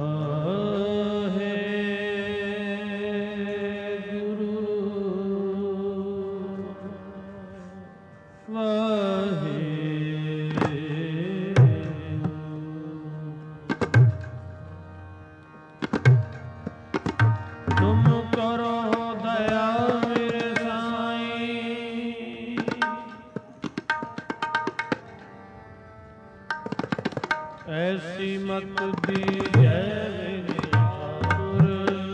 ऐसी मत दीजै मेरे ठाकुर,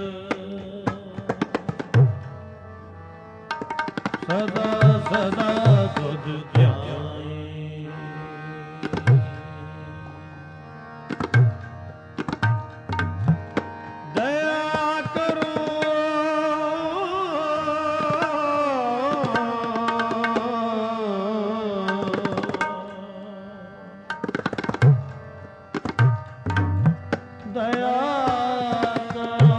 सदा सदा तुझ ध्याई। दया करो दया करो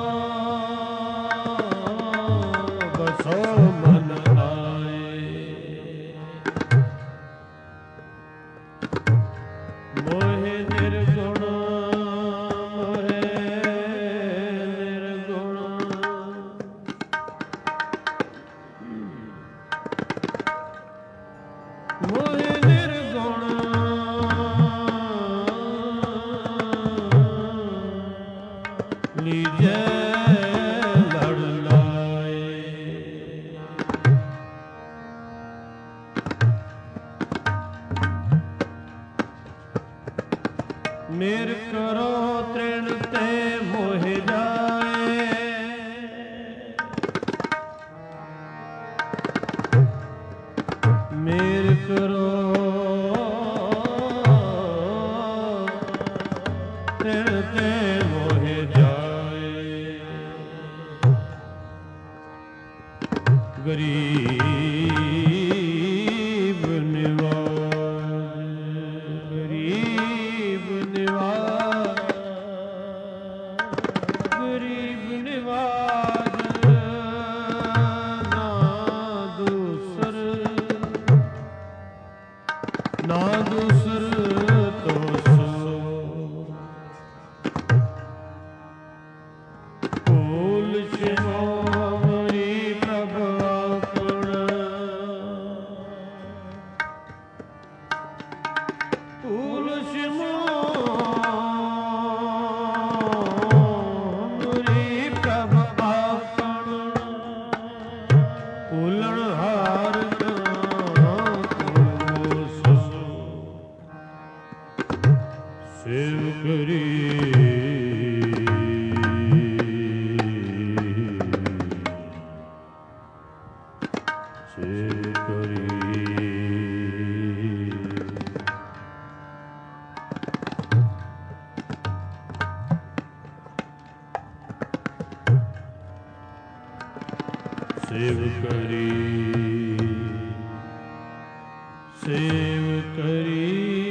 बसो मन आए। मोहे निर्गुण मोहे निर्गुण मोहे निर्गुण लीजै लड़ लाए। मेर करो तृण ते मोह जाए। मेर करो तृण ते मोह जाए। गरीब निवाज गरीब निवाज गरीब निवाज ना दूसर ना दूसर तो सो। फूल शिरोमणि प्रभ आपन फूल शिरोमणि प्रभ आपन फूलन हार सेव करी सेव करी। सेव करी सेव करी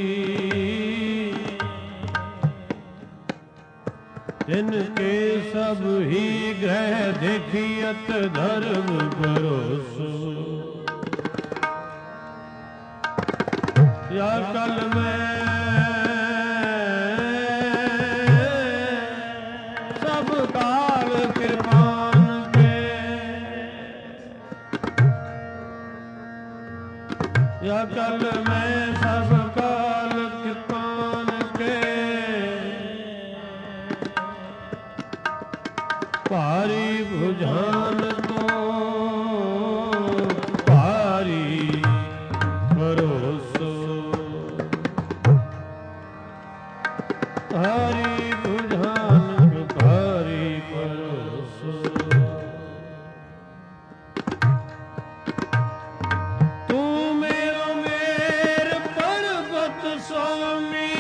जिनके सब ही ग्रह देखियत धर्म भरोसो। या कल में सब काल कृपान के या कल में सब काल कृपान के भारी भुजान को भारी भरोसो। भारी भुजान को भारी भरोसो। तू मेरो मेर पर्वत स्वामी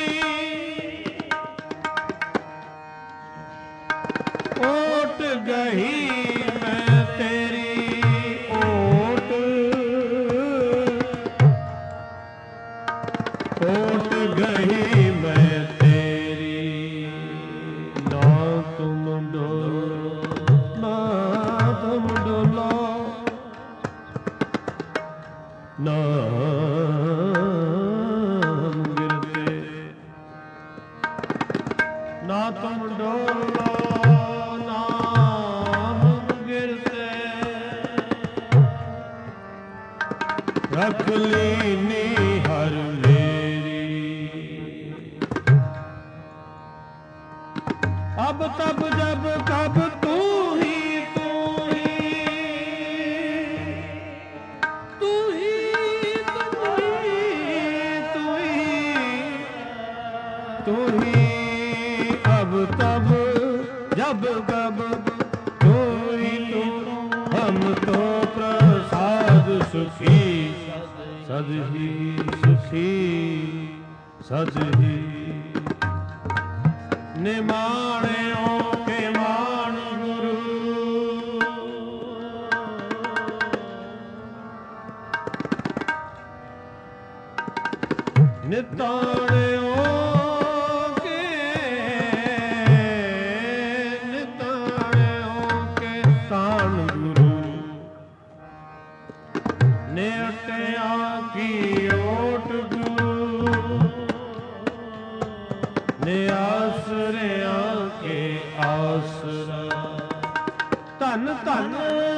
ओट गही मैं तेरी ओट गही मैं तेरी। ना तुम डोलो ना तुम डोलो ना गिरते ना तुम डोलो नाम गिरते रख लीनी हर मेरी अब तब जब कब तू ही अब तब जब कब तू ही तू हम तो प्रसाद सुखी सदही सुखी सदही निमाणियों के मान गुरु निताणियों धन धन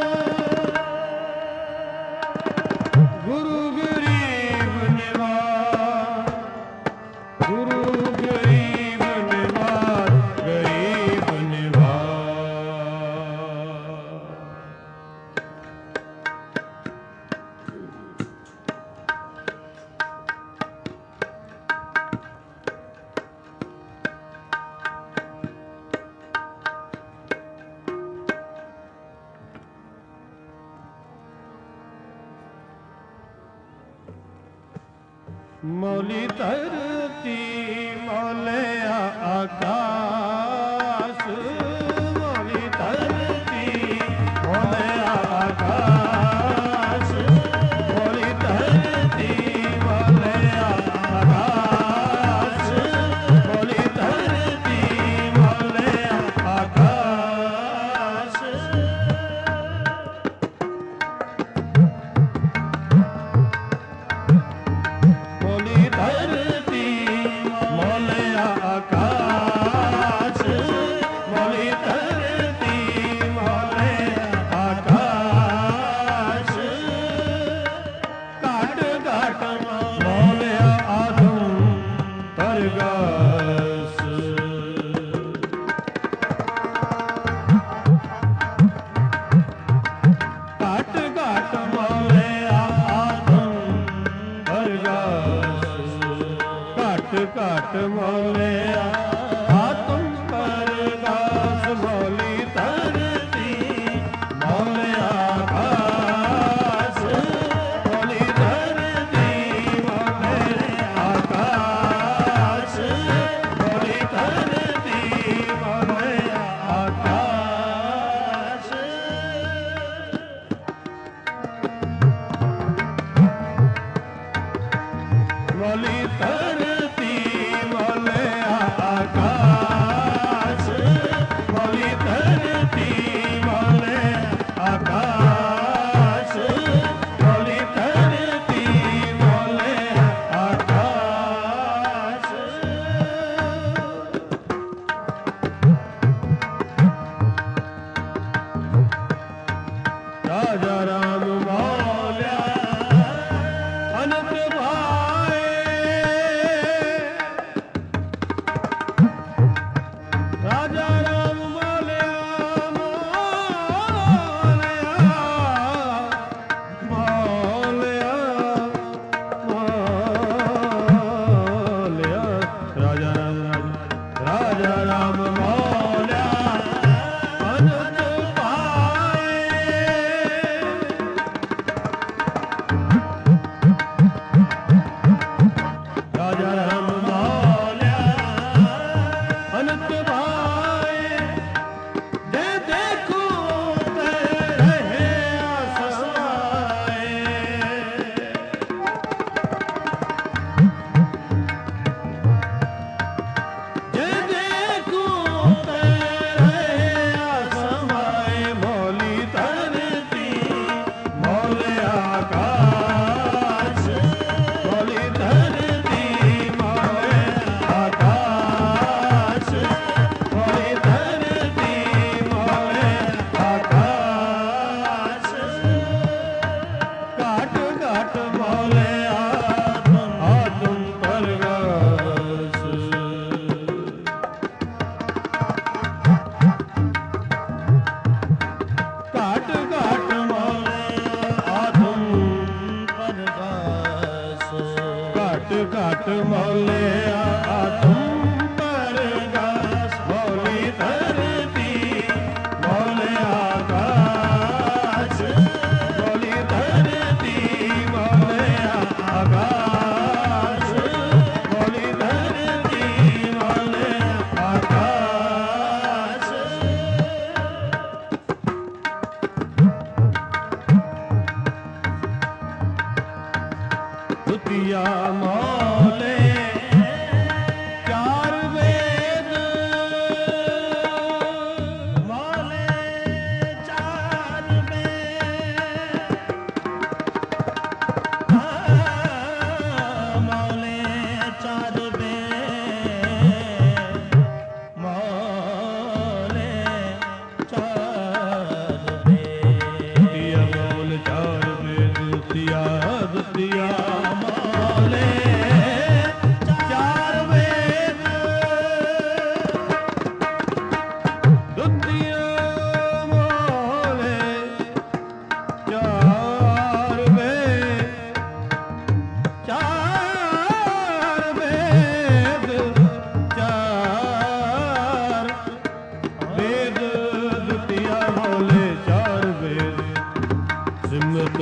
गुरु गरीब निवार गुरु गरीब निवार गरीब निवार मौली धरती मौलिया आकाश मौली धरती मौलिया आकाश मौली धरती मौलिया आकाश मौली धरती मौलिया आकाश धरती मौलिया आकाश मौली धरती मौलिया आकाश घट घट मौलिया आदम परगास घट घट मौलिया आदम परगास घट मौलिया आत्म परगास मौली धरती मौलिया आकाश मौली धरती मौलिया आकाश मौली धरती मौलिया आकाश मौली धरती मौलिया ਘਾਟ ਮੌਲਿਆ ਆਤਮ ਪਰਗਾਸ ਮੌਲੀ ਧਰਤੀ ਮੌਲਿਆ ਆਕਾਸ਼ ਮੌਲੀ ਧਰਤੀ ਮੌਲਿਆ ਆਕਾਸ਼ ਮੌਲੀ ਧਰਤੀ ਮੌਲਿਆ ਆਕਾਸ਼ ਦੁਤੀਆ ਮੌਲੇ ਚਾਰ ਵੇਦ ਮੌਲੇ ਚਾਰ ਵੇਦ ਮੌਲੇ ਚਾਰ ਵੇਦ ਮੌਲੇ ਚਾਰ ਵੇਦ ਦੁਤੀਆ ਮੌਲ ਚਾਰ ਵੇਦ ਦੁਤੀਆ ਦੁਤੀਆ ਸਿਮਰਤ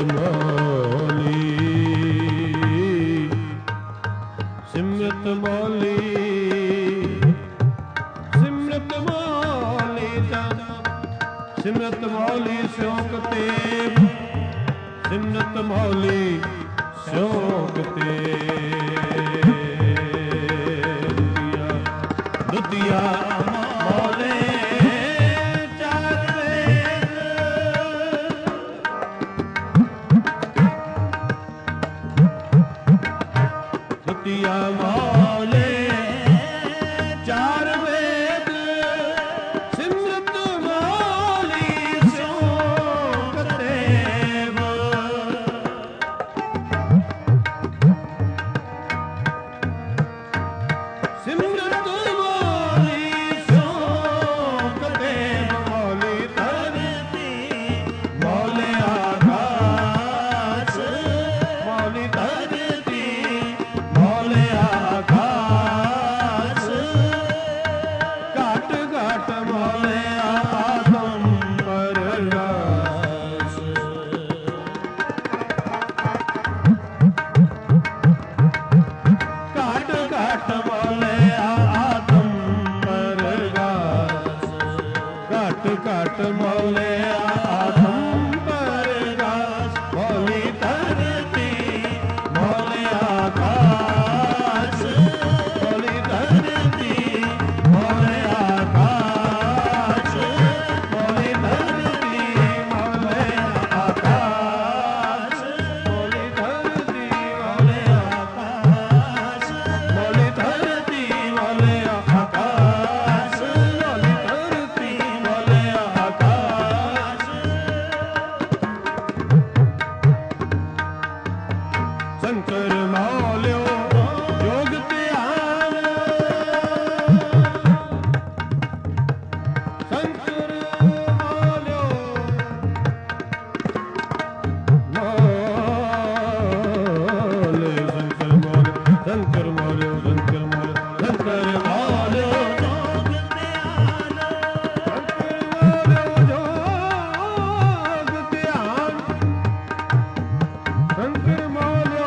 ਮੌਲੀ ਸਿਮਰਤ ਮੌਲੀ ਸਿਮਰਤ ਮੌਲੀ ਸਿਉਂਕ ਤੇ ਸਿਮਰਤ ਮੌਲੀ ਸਿਉਂਕ ਤੇ ਦੁਤੀਆ ਮੌਲੇ ਚਾਰ ਵੇਦ ਦੁਤੀਆ ਮੌਲੇ ਚਾਰ ਵੇਦ ਸਿਮਰਤ ਮੌਲੀ ਸਿਉਂਕ ਦੇਵ ਸਿਮਰਤ ਮੌਲੀ ਸਿਉਂਕ ਦੇਵ ਮੌਲੀ ਧਰਤੀ ਮੌਲੇ ਆਕਾਸ਼ ਮੌਲੀ ਧਰਤੀ ਮੌਲੇ ਆਕਾਸ਼ ਘਟ ਘਟ ਮੌਲੇ ਆਤਮ ਪਰਗਾਸ ਘਟ ਘਟ ਮੌਲੇ ਆਤਮ ਪਰਗਾਸ ਘਟ ਘਟ ਮੌਲੇ ਆਤਮ ਪਰਗਾਸ ਮੌਲੀ ਧਰਤੀ ਮੌਲੇ ਆਕਾਸ਼ ਮੌਲੀ ਧਰਤੀ ਮੌਲੇ ਆਕਾਸ਼ ਮੌਲੀ ਧਰਤੀ ਮੌਲੇ ਆਕਾਸ਼ ਮੌਲੀ ਧਰਤੀ ਮੌਲੇ ਆਕਾਸ਼ ਮੌਲੀ ਧਰਤੀ ਮੌਲੇ ਆਕਾਸ਼ ਮੌਲੀ ਧਰਤੀ ਮੌਲੇ ਆਕਾਸ਼ ਸੰਕਰ ਮੌਲਿਓ ਯੋਗ ਧਿਆਨ ਸੰਕਰ ਮੌਲਿਓ ਮੌਲੇ ਸੰਕਰ ਮੌਲਿਓ ਸੰਕਰ ਮੌਲਿਓ ਸੰਕਰ ਮੌਲਿਓ ਸੰਕਰ ਮੌਲਿਓ ਯੋਗ ਧਿਆਨ ਸੰਕਰ ਮੌਲਿਓ ਯੋਗ ਧਿਆਨ ਸੰਕਰ ਮੌਲਿਓ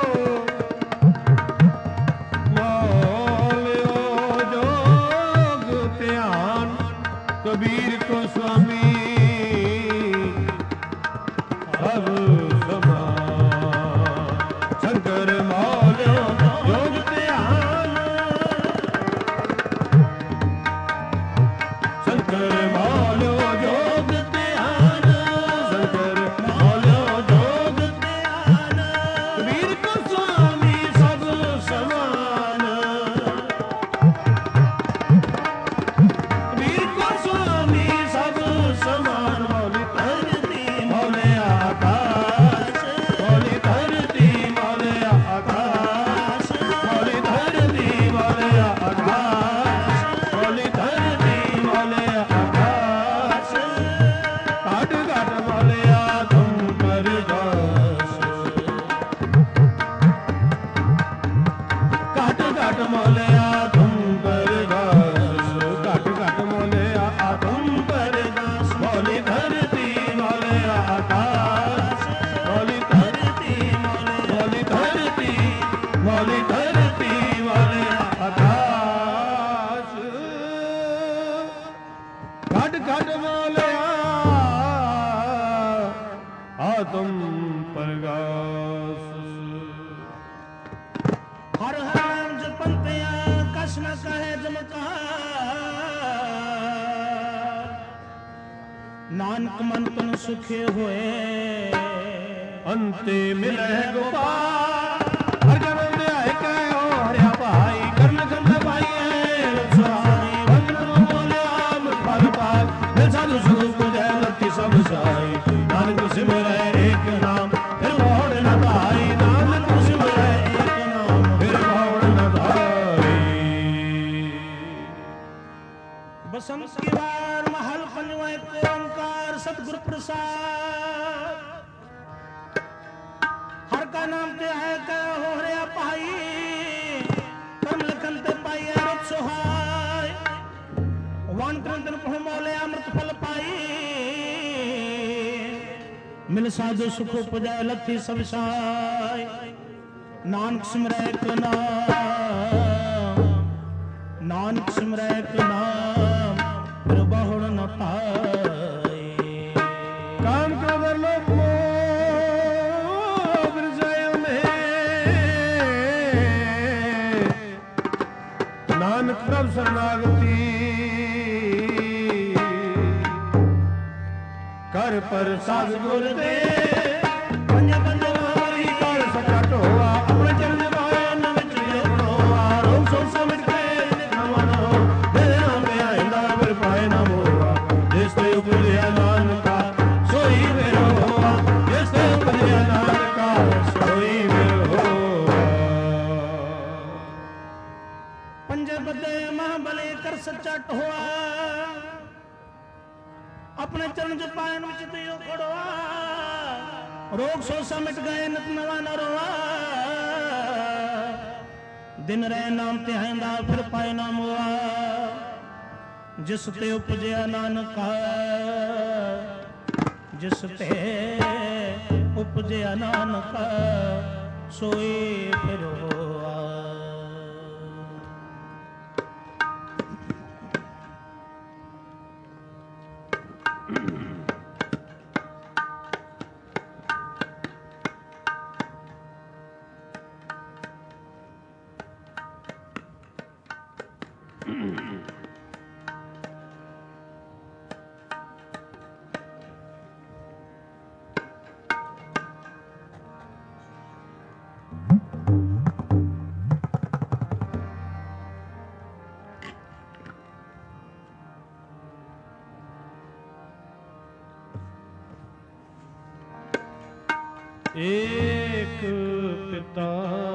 ਜੋਗ ਧਿਆਨ ਕਬੀਰ ਕੋ ਸੁਆਮੀ ਸਭ ਸਮਾਨ ਸੰਕਰ ਮੌਲਿਓ ਯੋਗ ਧਿਆਨ ਸੰਕਰ ਮੌਲਿਓ ਯੋਗ ਧਿਆਨ ਸੰਕਰ ਮੌਲਿਓ ਯੋਗ ਧਿਆਨ ਕਬੀਰ ਕੋ ਸੁਆਮੀ ਸਭ ਸਮਾਨ ਕਬੀਰ ਕੋ ਸੁਆਮੀ ਸਭ ਸਮਾਨ ਮੌਲੀ ਧਰਤੀ ਮੌਲੇ ਆਕਾਸ਼ खट खट बोलिया आत्म प्रगास। हर हर नाम जपंतिया कस न कहे जमकार। नानक मन तन सुखे होए अंते मिले गोपाल। हर जन्म दे आए कहो हरिया भाई करन कंद भाई सुहाई। वंदन बोले अमृत फल पाए मिल साधु सुख पुजै लती सब साई। नानक सिमरै एक नाम फिर भौड़ न धाई। नानक सिमरै एक नाम फिर भौड़ न धाई। बसंत की बार महल पंजवा एक ओंकार सतगुरु प्रसाद। हर का नाम ते है कह हो रे पाई। कर्म लखन ते पाई अमृत सुहाय। वान क्रंदन पहुँ मौले अमृत फल पाई। मिल साधु सुख पुजाय लथी सब साय। नानक सिमरै एक नाम नानक सिमरै एक नाम फिर बहुड़ न पाए। काम क्रोध लोभ मोह विरजय में नानक प्रभ शरणागति। कर प्रसाद गुर दे पंज पंज मारी कर सचा ढोआ। अपने चरण बायन विच अपनोआ। रोग सोच समझ के नमनो तेरे नाम पे आइंदा फिर पाए ना मोआ। जिस ते उपजया नानका सोई फिर होआ। जिस ते उपजया नानका सोई फिर होआ। पंजे बदे महाबले कर सच्चा ढोआ। अपने चरण च पायन विच दियो खड़ोआ। रोग सोसा मिट गए नित नवा न रोआ। दिन रहे नाम ते आइंदा फिर पाए ना मोआ। जिस ते उपजया नानका जिस ते उपजया नानका सोई फिर होआ। एक पिता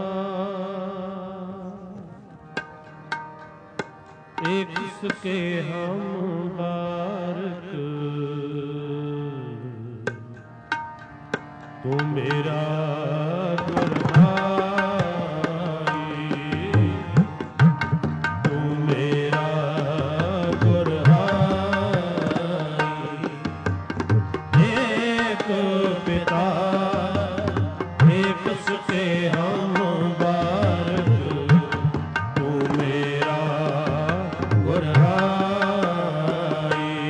एक सके हम बारक। तू मेरा गुर भाई। तू मेरा गुर भाई। एक पिता एक सके हम बारक। तू मेरा गुर भाई।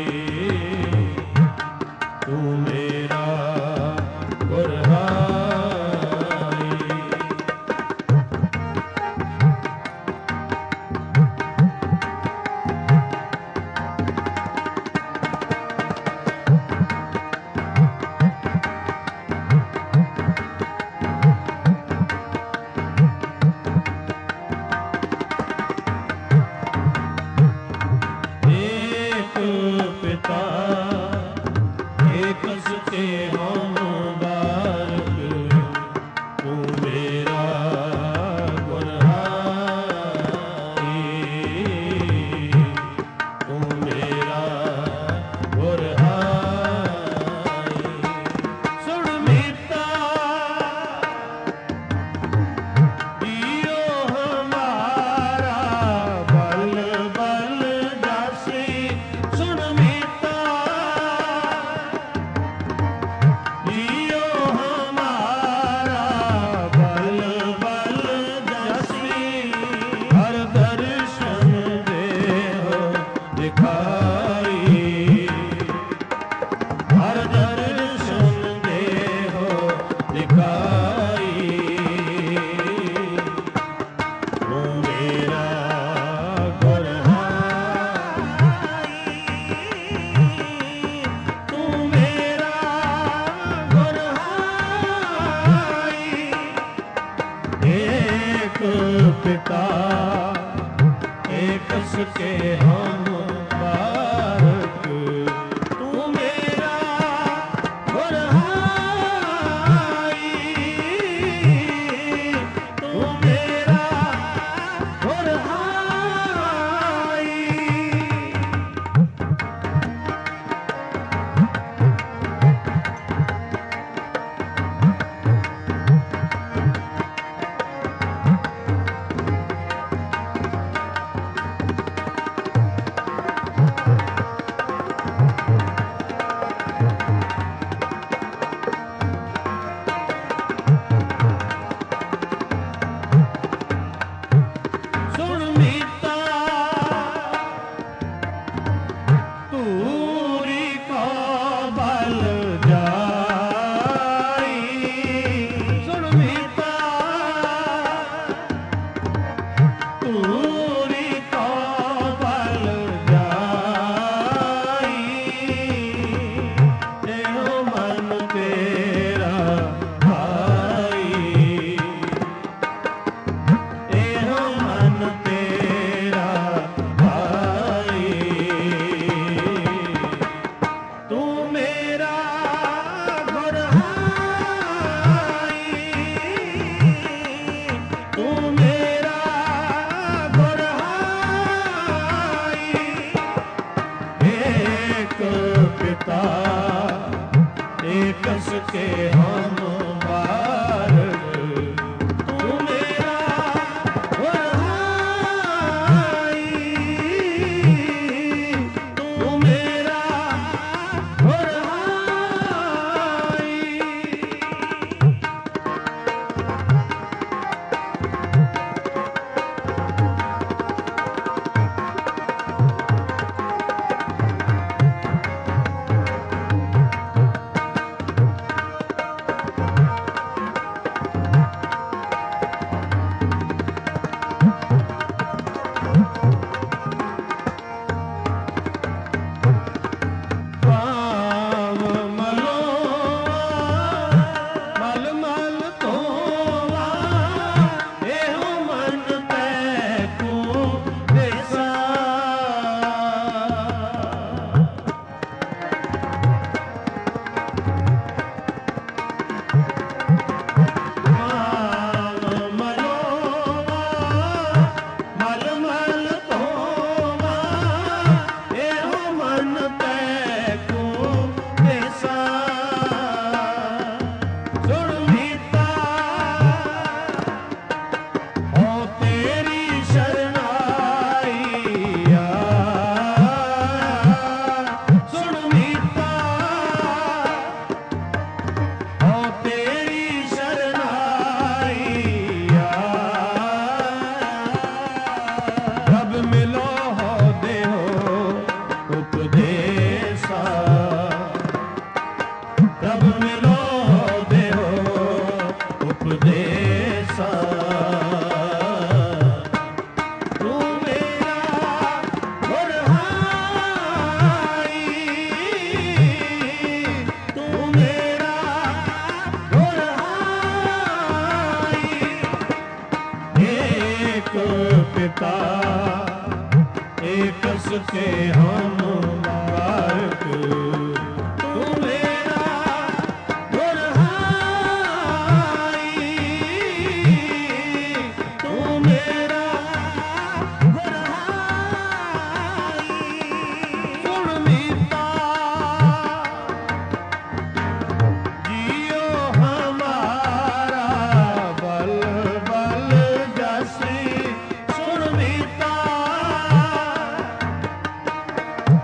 तू मेरा गुर भाई। पिता एकस के हम बारक तू मेरा वरहाई तू मेरा वरहाई ਪਾਵ ਮਲੋਆ ਮਲ ਮਲ ਧੋਵਾ ਇਹੋ ਮਨ ਤੈ ਕੋ ਦੇਸਾ ਪਾਵ ਮਲੋਆ ਮਲ ਮਲ ਧੋਵਾ ਇਹੋ ਮਨ ਤੈ ਕੋ ਦੇਸਾ ਸੁਣ ਮੀਤਾ ਹੋ ਤੇਰੀ ਸ਼ਰਨਾਈ ਆ ਸੁਣ ਮੀਤਾ ਹੋ ਤੇਰੀ ਸ਼ਰਨਾਈ ਆ ਰਬ ਮਿਲੋ ਹੋ ਦੇਹੋ ਉਪਦੇਸਾ ਰਬ ਮਿਲੋ ਦੇਹੋ ਉਪਦੇਸਾ ਤੂੰ ਮੇਰਾ ਵਰਹਾਈ ਤੂੰ ਮੇਰਾ ਵਰਹਾਈ एक पिता एकस के हम बारक तू मेरा वरहाई तू मेरा वरहाई सुन मीता जियो हमारा बल बल जसी सुन मीता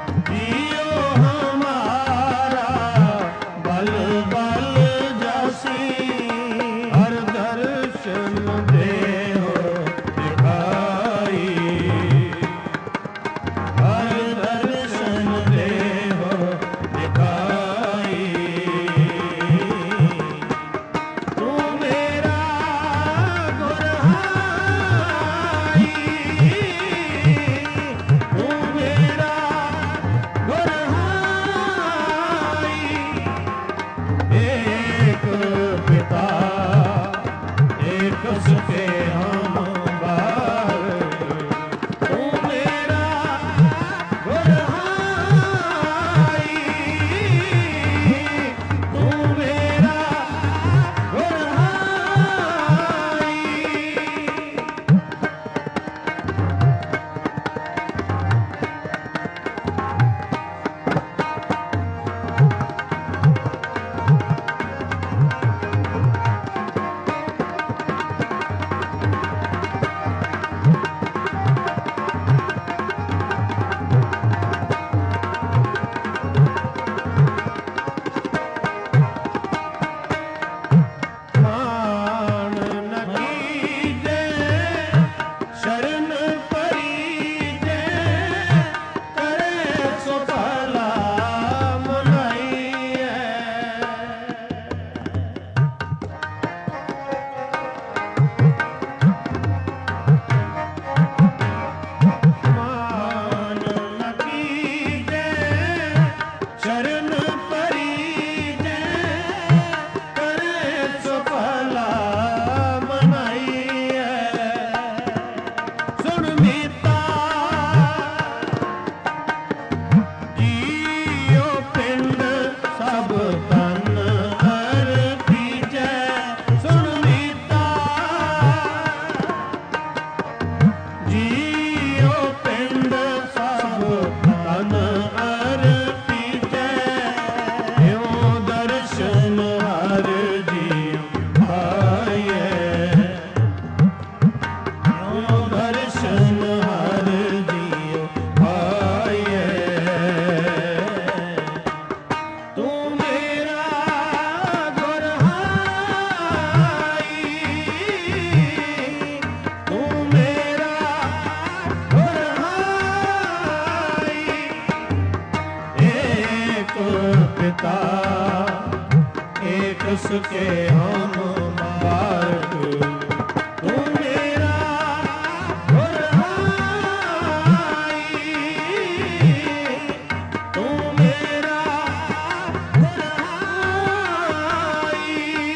पिता एक सुखे हम मुबारक तू मेरा गुरहाई तू मेरा गुरहाई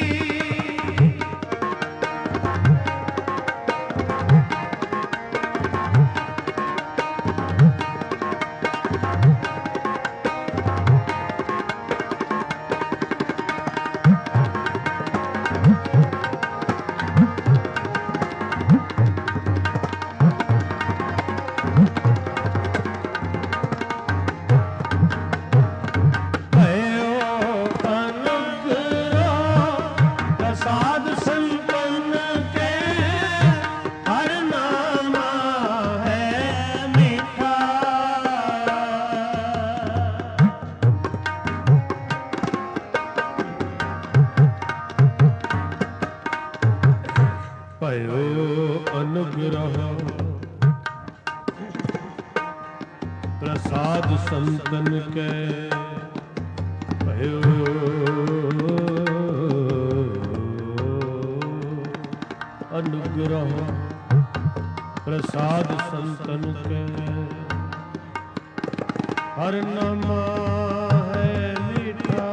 प्रसाद संपन्न के हर नामा है मीठा पयो अनुग्रह प्रसाद संतन के पयो अनुग्रह प्रसाद संतन के हर नामा है मीठा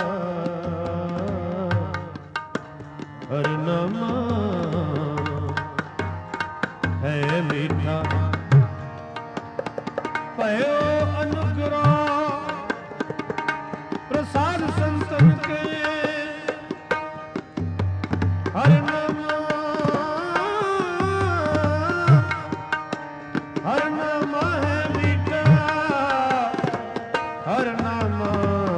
हर नामा है मीठा पयो अनुग्रह प्रसाद संतन के हर नामा है मीठा हर नामा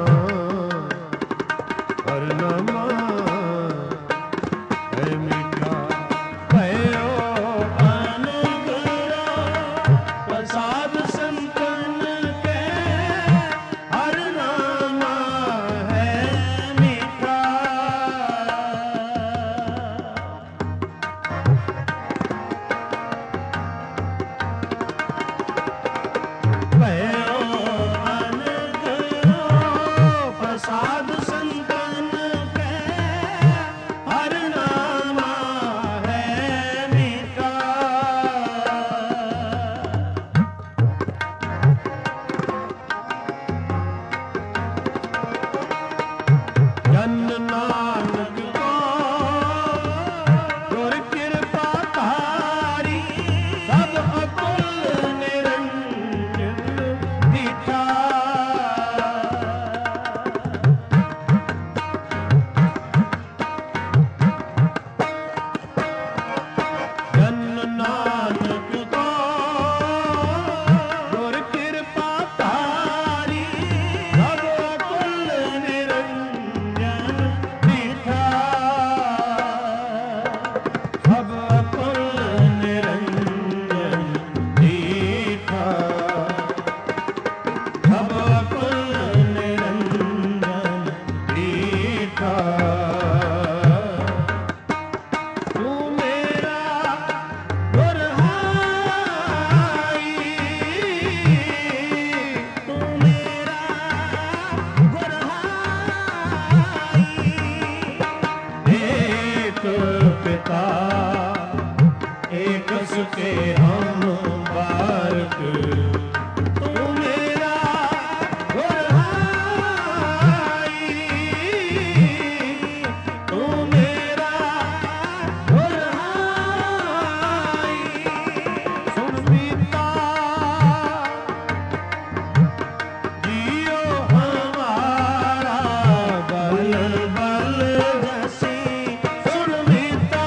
है मीठा पयो अनुग्रह प्रसाद संतन के हर नामा है मीठा प्रसाद संतन के हर नामा है मीठा जन नानक को गुर कृपा तारी सब अकुल निरंजन दीठा जन नानक को गुर कृपा तारी सब अकुल निरंजन दीठा सब अकुल निरंजन दीठा सब अकुल निरंजन दीठा तू मेरा गुरहाई तू मेरा गुरहाई एक पिता एक सुखे हम बारक तू मेरा गुरहाई तू मेरा गुरहाई सुन पीता जियो हमारा बल बल जसी सुन पीता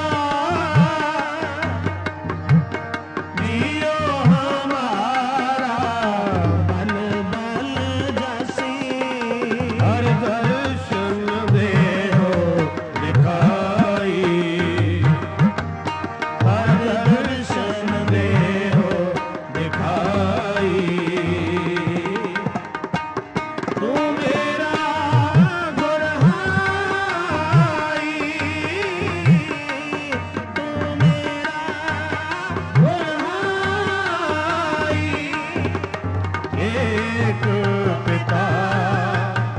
जियो हमारा बल बल जसी हर दर्शन दे हो दिखाई हर दर्शन दे हो दिखाई तू मेरा गुरहाई तू मेरा गुरहाई एक पिता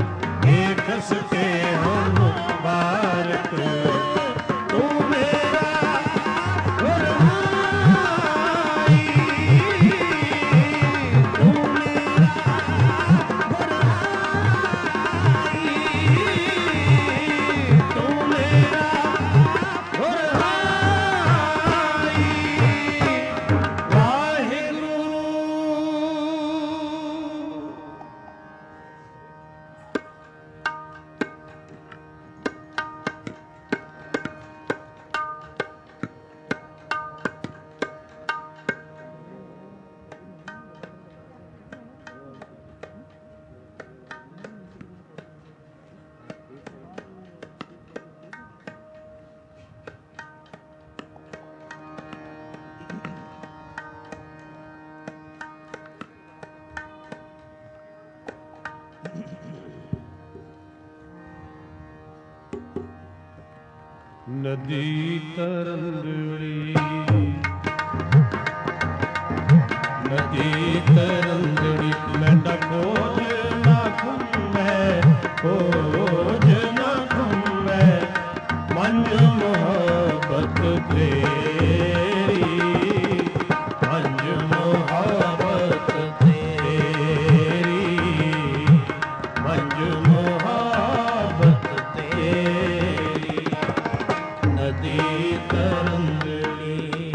ਨਦੀ ਤਰੰਦੜੀ ਨਦੀ ਤਰੰਦੜੀ ਮੈਂਡਾ ਖੋਜ ਨਾ ਘੁੰਮੈ ਖੋਜ ਨਾ ਘੁੰਮੈ ਮੰਜ ਮੁਹੱਬਤ ਤੇਰੀ ਮੰਜ ਮੁਹੱਬਤ ਤੇਰੀ ਮੰਜ ਮੁਹੱਬਤ ਤੇਰੀ ਨਦੀ ਤਰੰਦੜੀ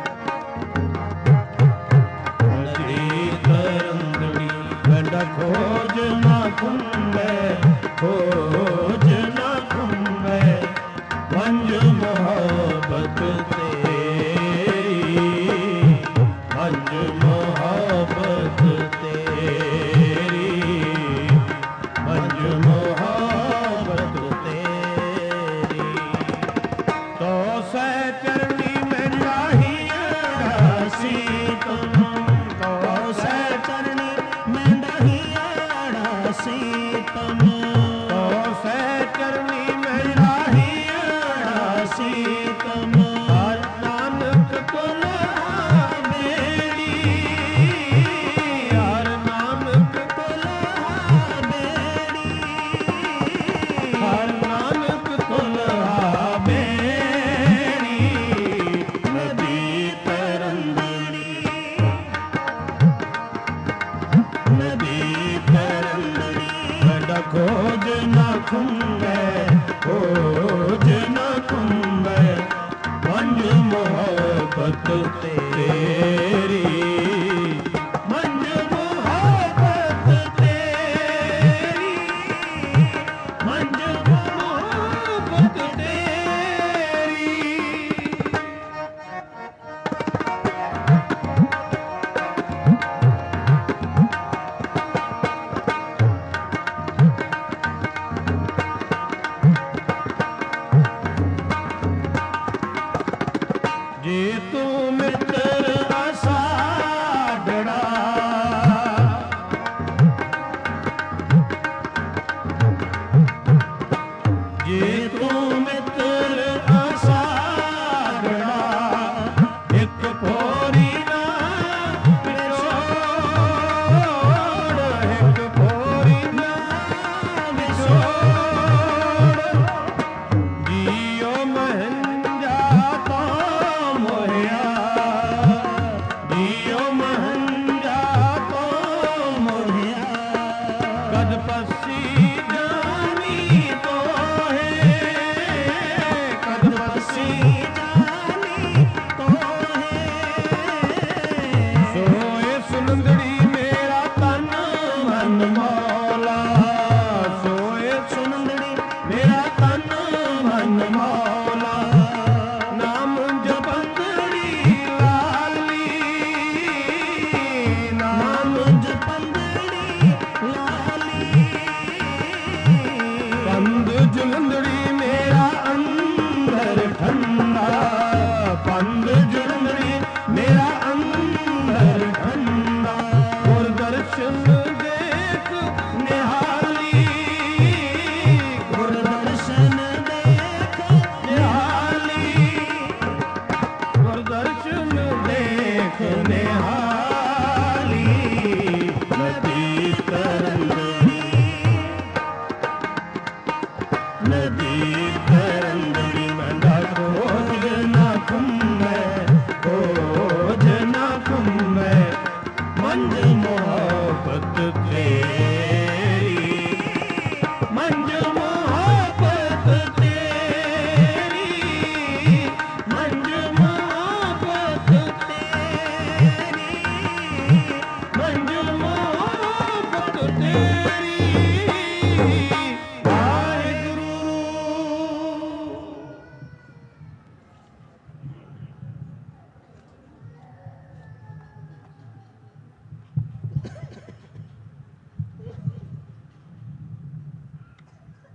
ਨਦੀ ਤਰੰਦੜੀ ਮੈਂਡਾ ਖੋਜ ਨਾ ਘੁੰਮੈ ਖੋਜ ਨਾ ਘੁੰਮੈ ਮੰਜ ਮੁਹੱਬਤ ਤੇਰੀ ਮੰਜ ਮੁਹੱਬਤ ਤੇਰੀ ਮੰਜ ਮੁਹੱਬਤ ਤੇਰੀ ਤੋ ਸਹਿ ਚਰਣੀ ਮੈਂ ਲਾਹੀੜਾ ਸੀਤਮ ਤੋ ਸਹਿ ਚਰਣੀ ਮੈਂ ਲਾਹੀੜਾ ਸੀਤਮ ਤੋ ਸਹਿ ਚਰਣੀ ਮੈਂ ਲਾਹੀੜਾ ਸੀਤਮ ਹਰ ਨਾਨਕ ਤੁਲਹਾ ਮੇਰੀ ਹਰ ਨਾਨਕ ਤੁਲਹਾ ਮੇਰੀ ਹਰ ਨਾਨਕ ਤੁਲਹਾ ਮੇਰੀ ਨਦੀ ਤਰੰਦੜੀ ਨਦੀ ਤਰੰਦੜੀ ਮੈਂਡਾ ਖੋਜ ਨਾ ਘੁੰਮੈ ਖੋਜ ਨਾ ਘੁੰਮੈ ਮੰਜ ਮੁਹੱਬਤ ਤੇਰੀ ਮੰਜ ਮੁਹੱਬਤ ਤੇਰੀ ਮੰਜ ਮੁਹੱਬਤ ਤੇਰੀ ਜੇ ਤੂੰ ਮਿੱਤਰ ਆਸਾੜੜਾ ਜੇ ਤੂੰ ਮਿੱਤਰ ਆਸਾੜੜਾ ਇੱਕ ਪੋਰੀ ਨਾ ਵਿਛੋੜ ਇੱਕ ਪੋਰੀ ਨਾ ਵਿਛੋੜ ਜੀਓ ਮਹੰਜਾ ਤੋਂ ਮੋਹਿਆ ਜੀਓ ਮਹੰਜਾ ਤੋਂ ਮੋਹਿਆ ਕਦ ਪਸੀ ਜਾਨੀ ਤੋਹੇ ਕਦ ਪਸੀ ਜਾਨੀ ਤੋਹੇ ਸੋਏ ਸੁਨੰਦੜੀ ਮੇਰਾ ਤਨ ਮਨ ਮੌਲਾ ਸੋਏ ਸੁਨੰਦੜੀ ਮੇਰਾ ਤਨ ਮਨ ਮੌਲਾ ਨਾਮ ਜਪੰਦੜੀ ਲਾਲੀ ਨਾਮ ਜਪੰਦੜੀ ਲਾਲੀ ਕੰਦ ਜਲੰਦੜੀ